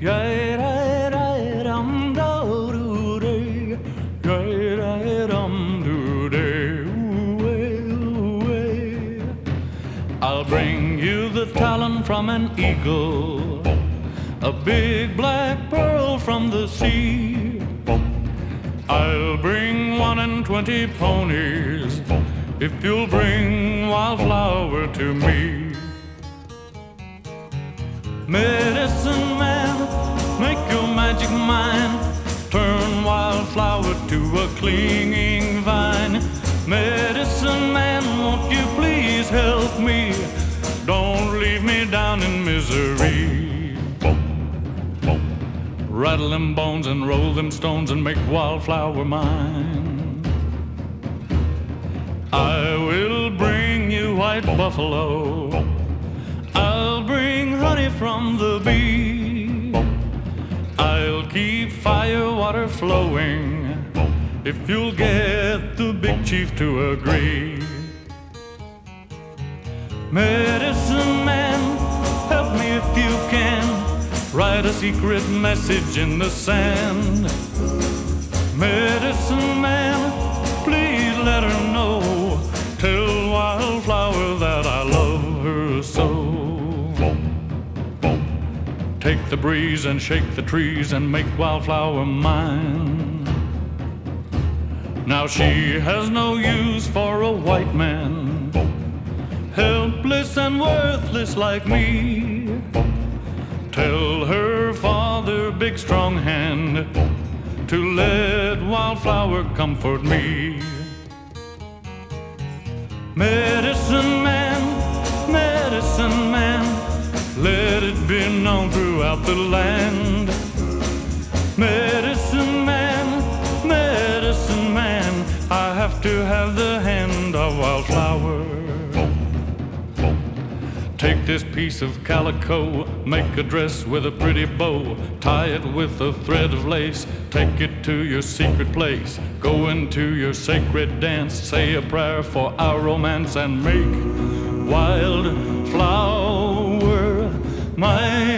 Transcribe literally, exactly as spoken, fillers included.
Yay-da-da-dum-do-do-day. Yay-da-da-dum-do-day. Ooh-way-ooh-way. I'll bring you the talon from an eagle, a big black pearl from the sea. I'll bring one and twenty ponies if you'll bring Wildflower to me. Medicine man, make your magic mine, turn Wildflower to a clinging vine. Medicine man, won't you please help me? Don't leave me down in misery. Rattle them bones and roll them stones and make Wildflower mine. I will bring you white buffalo, I'll bring honey from the bee. I'll keep fire water flowing if you'll get the big chief to agree. Medicine man, help me if you can, write a secret message in the sand. Medicine man, please let her know, tell Wildflower that I love her so. Take the breeze and shake the trees and make Wildflower mine. Now she has no use for a white man, helpless and worthless like me. Tell her father, big strong hand, to let Wildflower comfort me. Medicine man, medicine man, let it be known throughout the land. Medicine man, medicine man, I have to have the hand of Wildflower. Take this piece of calico, make a dress with a pretty bow, tie it with a thread of lace, take it to your secret place, go into your sacred dance, say a prayer for our romance, and make Wildflower my